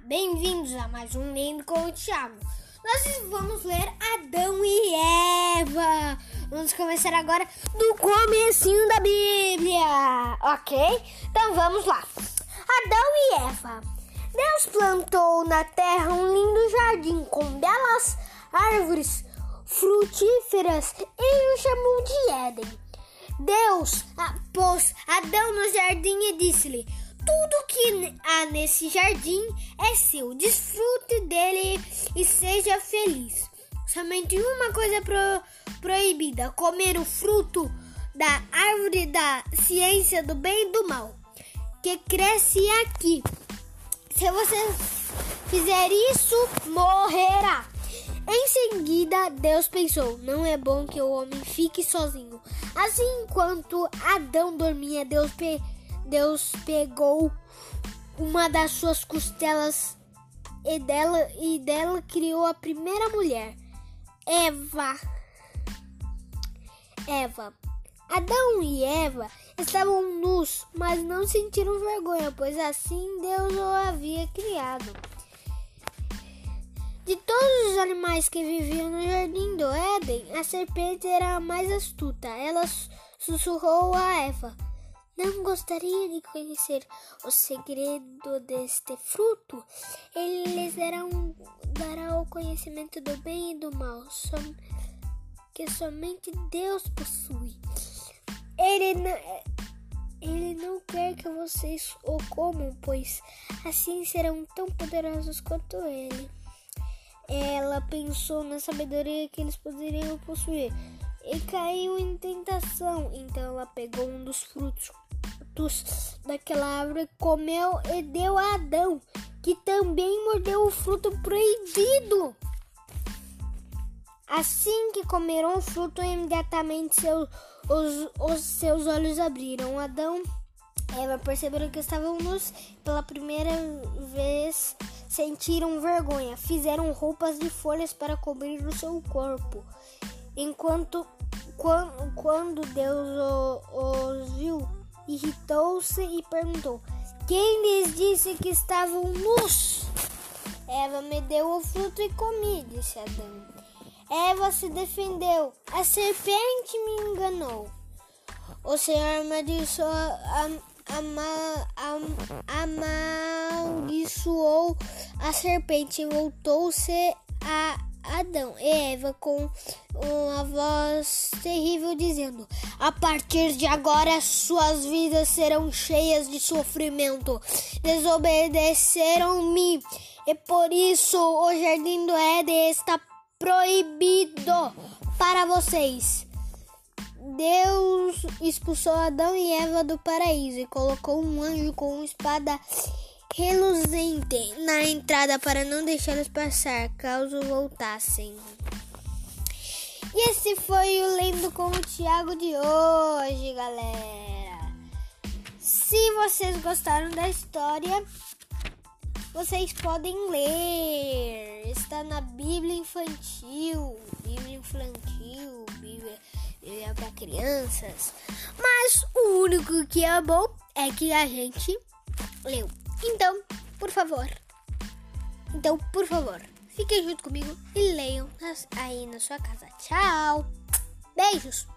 bem-vindos a mais um Lendo com o Thiago. Nós vamos ler Adão e Eva. Vamos começar agora do comecinho da Bíblia, ok? Então vamos lá. Adão e Eva. Deus plantou na terra um lindo jardim com belas árvores frutíferas e o chamou de Éden. Deus pôs Adão no jardim e disse-lhe: tudo que há nesse jardim é seu, desfrute dele e seja feliz. Somente uma coisa é proibida: comer o fruto da árvore da ciência do bem e do mal, que cresce aqui. Se você fizer isso, morrerá. Em seguida, Deus pensou: não é bom que o homem fique sozinho. Assim, enquanto Adão dormia, Deus pegou uma das suas costelas e dela criou a primeira mulher, Eva. Adão e Eva estavam nus, mas não sentiram vergonha, pois assim Deus o havia criado. De todos os animais que viviam no jardim do Éden, a serpente era a mais astuta. Ela sussurrou a Eva: não gostaria de conhecer o segredo deste fruto? Ele lhes dará o conhecimento do bem e do mal, que somente Deus possui. Ele não quer que vocês o comam, pois assim serão tão poderosos quanto ele. Ela pensou na sabedoria que eles poderiam possuir e caiu em tentação. Então ela pegou um dos frutos daquela árvore, comeu e deu a Adão, que também mordeu o fruto proibido. Assim que comeram o fruto, imediatamente os seus olhos abriram. Adão e Eva perceberam que estavam nus. Pela primeira vez sentiram vergonha. Fizeram roupas de folhas para cobrir o seu corpo. Quando Deus os viu, irritou-se e perguntou: quem lhes disse que estavam nus? Eva me deu o fruto e comi, disse Adão. Eva se defendeu: a serpente me enganou. O Senhor amaldiçoou a serpente e voltou-se a Adão e Eva com uma voz terrível, dizendo: a partir de agora suas vidas serão cheias de sofrimento. Desobedeceram-me e por isso o jardim do Éden está proibido para vocês. Deus expulsou Adão e Eva do paraíso e colocou um anjo com uma espada reluzente na entrada para não deixá-los passar caso voltassem. E esse foi o Lendo com o Thiago de hoje, galera. Se vocês gostaram da história, vocês podem ler. Está na Bíblia infantil, Bíblia para crianças. Mas o único que é bom é que a gente leu. Então, por favor, fiquem junto comigo e leiam aí na sua casa. Tchau! Beijos!